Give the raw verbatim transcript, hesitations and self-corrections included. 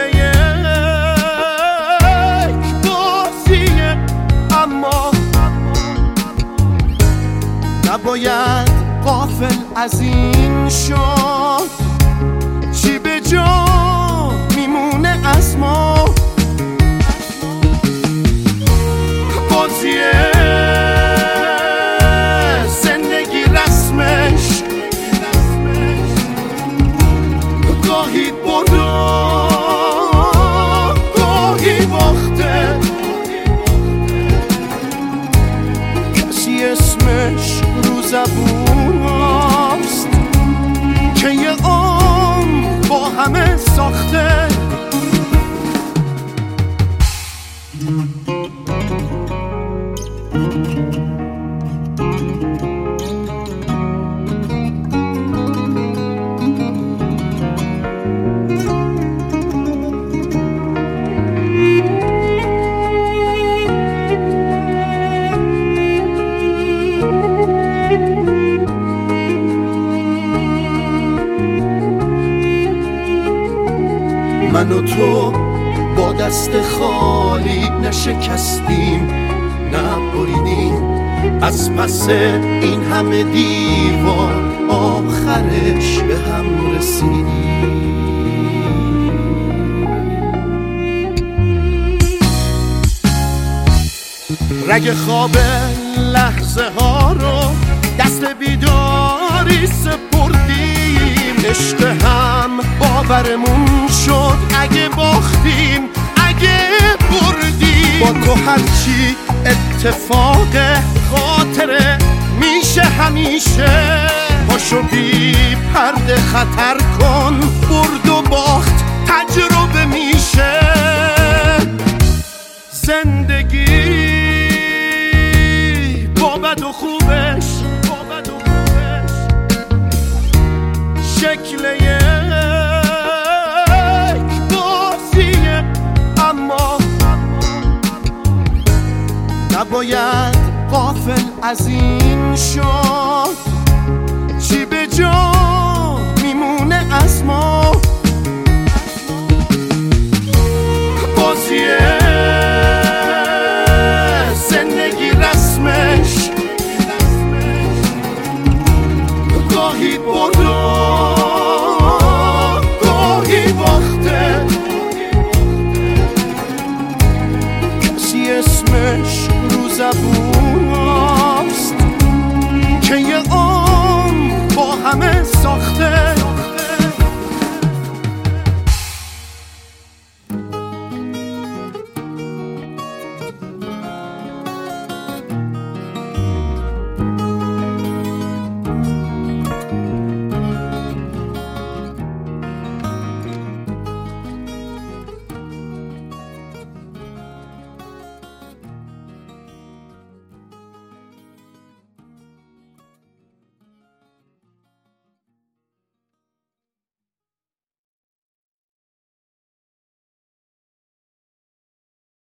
یک بازیه، اما نباید غافل از این شد چی به جا میمونه از ما. بازیه زندگی رسمش گاهی برده گاهی باخته، کسی اسمش رو زبون است که یه عمر با همه ساخته. من و تو با دست خالی نشکستیم، نبریدیم از پس این همه دیوار، آخرش به هم رسیدیم. رگ خواب لحظه ها رو دست بیداری سپردیم، عشق هم باورمون شد اگه باختیم اگه بردیم. با تو هرچی اتفاق خاطره میشه همیشه، پاشو بی پرده خطر کن، برد و باخت تجربه میشه. زندگی با بد و خوبش شکل یک بازیه، اما نباید غافل از این شد